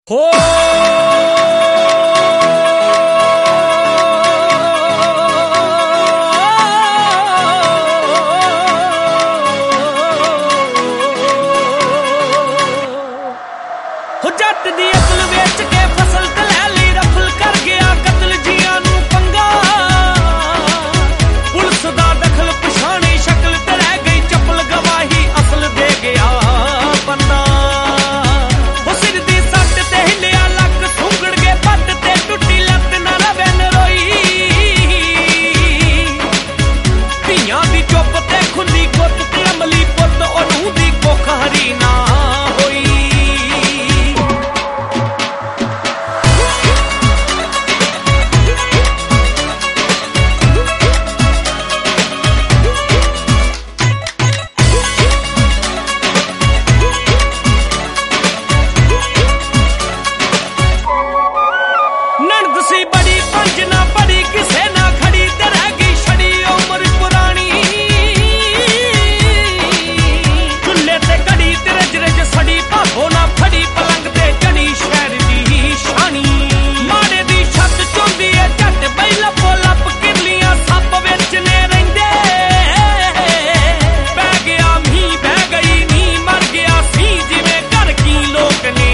ਹੋ ਜੱਟ ਦੀ ਅਕਲ ਵੇਚ ਕੇ ਫਸਲ ਤੇ ਲੈ ਲਈ ਰਫਲ ਕਰ ਗਿਆ ਕਤਲ ਜੀਆਂ ਨੂੰ ਪੰਗਾ ਪੁਲਿਸ ਦਾ ਦਖਲ ਪਛਾਣੀ ਸ਼ਕਲ ਤੇ ਰਹਿ ਗਈ ਚੱਪਲ ਗਵਾਹੀ ਅਸਲ ਦੇ ਗਿਆ ਬੰਦਾ ਉਹ ਸਿਰ ਦੀ ਸੱਟ ਤੇ ਹਿੱਲਿਆ ਲੱਕ ਸੁੰਗੜ ਕੇ ਪੱਟ ਤੇ ਟੁੱਟੀ ਲੱਤ ਨਾ ਰਵੇ ਨਰੋਈ ਧੀਆਂ ਦੀ ਚੁੱਪ ਤੇ ਖੁੱਲੀ ਗੁੱਤ ਤੇ ਅਮਲੀ ਪੁੱਤ ਉਹਨੂੰ ਦੀ ਕੁੱਖ ਹਰੀ ਨਾ ਸੀ ਬੜੀ ਪੰਜ ਨਾ ਬੜੀ ਕਿਸੇ ਨਾ ਖੜੀ ਤੇ ਰਹਿ ਗਈ ਛੜੀ ਉਮਰ ਪੁਰਾਣੀ ਚੁੱਲ੍ਹੇ ਤੇ ਕੜੀ ਤੇ ਰਜ ਰਜ ਸੜੀ ਭਾਗੋ ਨਾ ਫੜੀ ਪਲੰਗ ਤੇ ਚੜੀ ਸ਼ਹਿਰ ਦੀ ਸ਼ਾਨੀ ਮਾੜੇ ਦੀ ਛੱਤ ਚੁੰਦੀ ਏ ਝੱਟ ਬਈ ਲੱਪੋ ਲੱਪ ਕਿਰਲੀਆਂ ਸੱਪ ਵਿੱਚ ਨੇ ਰਹਿੰਦੇ ਬਹਿ ਗਿਆ ਮੀਂਹ ਬਹਿ ਗਈ ਨੀ ਮਰ ਗਿਆ ਸੀ ਜਿਵੇਂ ਘਰ ਕੀ ਲੋਕ ਨੇ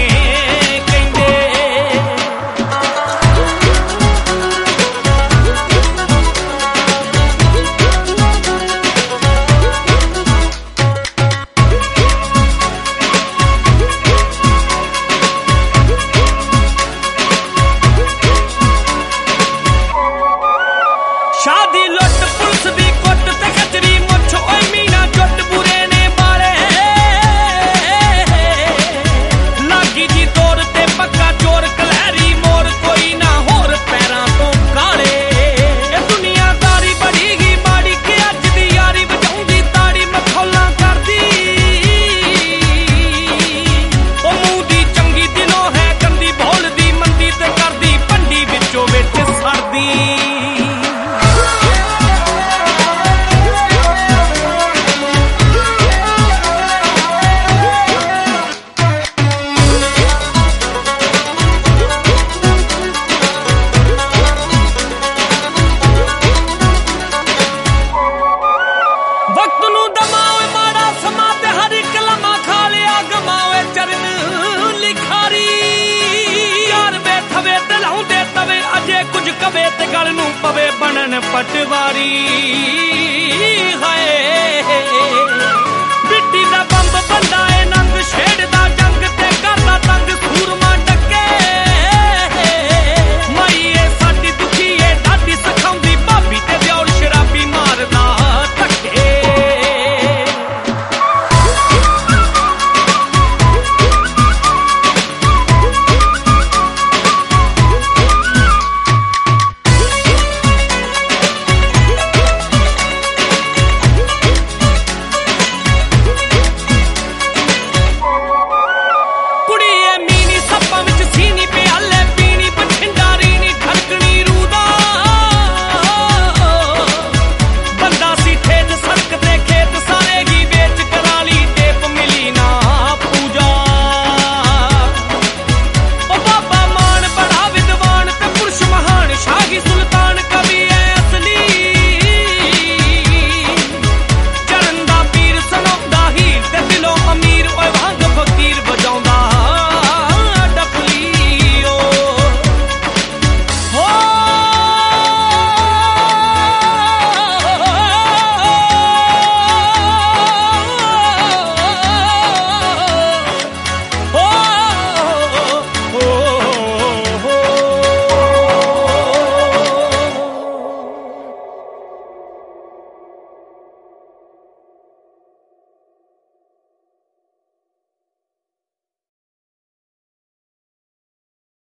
शादी लुट पुलिस दी कुट ते कचरी मुछ ओए मीना जुट बुरे ने मारे लागी जी दौर ते पक्का चोर कलहरी मोर कोई ना होर पैरां तो काले ए दुनियादारी बड़ी ही माड़ी कि अज दी यारी वजाउंदी ताड़ी मखौलां करदी ओ मूंह दी चंगी दिनों है गंदी भोलदी मंदी ते करदी पंडी विचों विच सरदी वक्त नू दमावे माड़ा समा ते हर एक लम्हा खा लिया गमावे चरण लिखारी यार बेथवे ते लाउंदे तवे अजे कुछ कवे ते गल नू पवे बनन पटवारी हाय